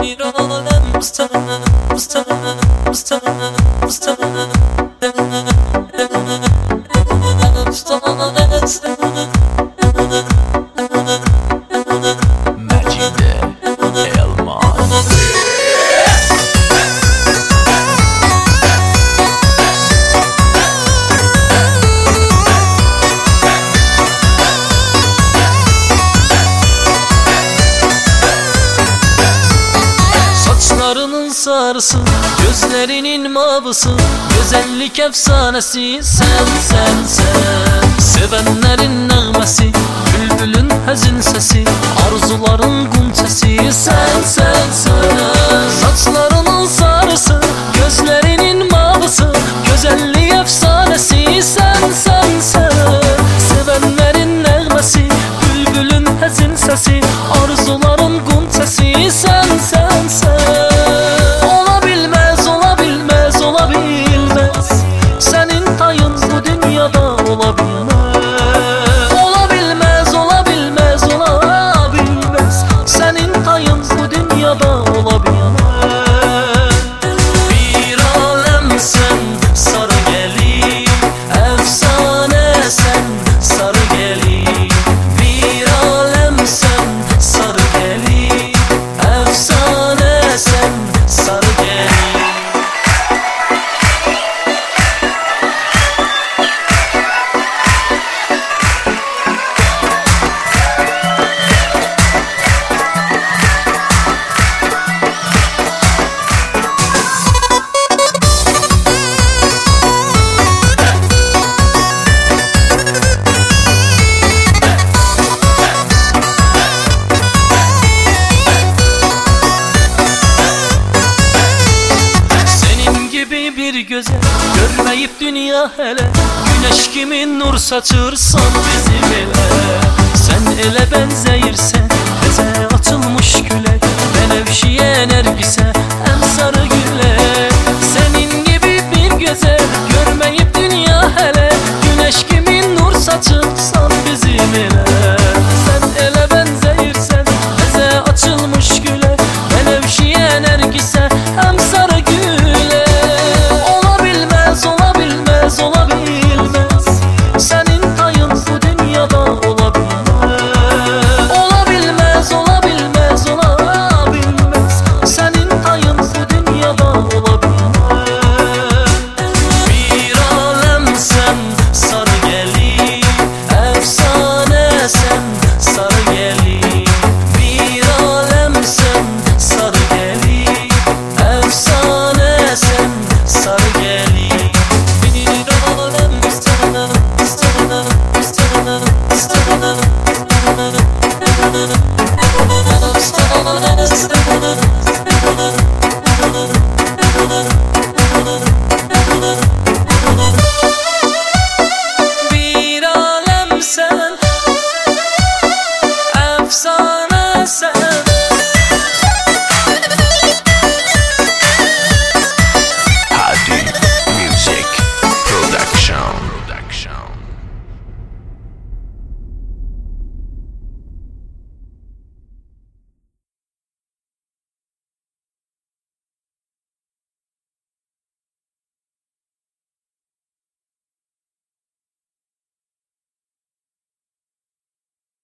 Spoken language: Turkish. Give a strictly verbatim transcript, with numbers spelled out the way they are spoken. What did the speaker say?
Bir alem sana, sana, sana, sana, Macide Elmas. Saçlarının sarısı, gözlerinin mavısı, güzellik efsanesi sen sen sen. Sevenlerin nəğməsi, bülbülün həzin sesi, arzuların qunçəsi sen sen sen. Saçlarının sarısı, gözlerinin mavısı, güzellik efsanesi sen sen sen. Sevenlerin nəğməsi, bülbülün həzin sesi, arzuların qunçəsi sen sen sen. Ola bilmez, ola bilmez, ola bilmez, senin tayın bu dünyada ola bilmez. Ola bilmez, ola bilmez, ola bilmez, senin tayın bu dünyada ola bilmez. Bir alem sen, sarı gelin, efsane sen, sarı gelin. Bir alem sen, sarı gelin, efsane sen, sarı gelin. Bir göze görmeyip dünya hele, güneş gibi nur saçırsan bizim ele. Sen ele benzeyirsen, bize açılmış güle,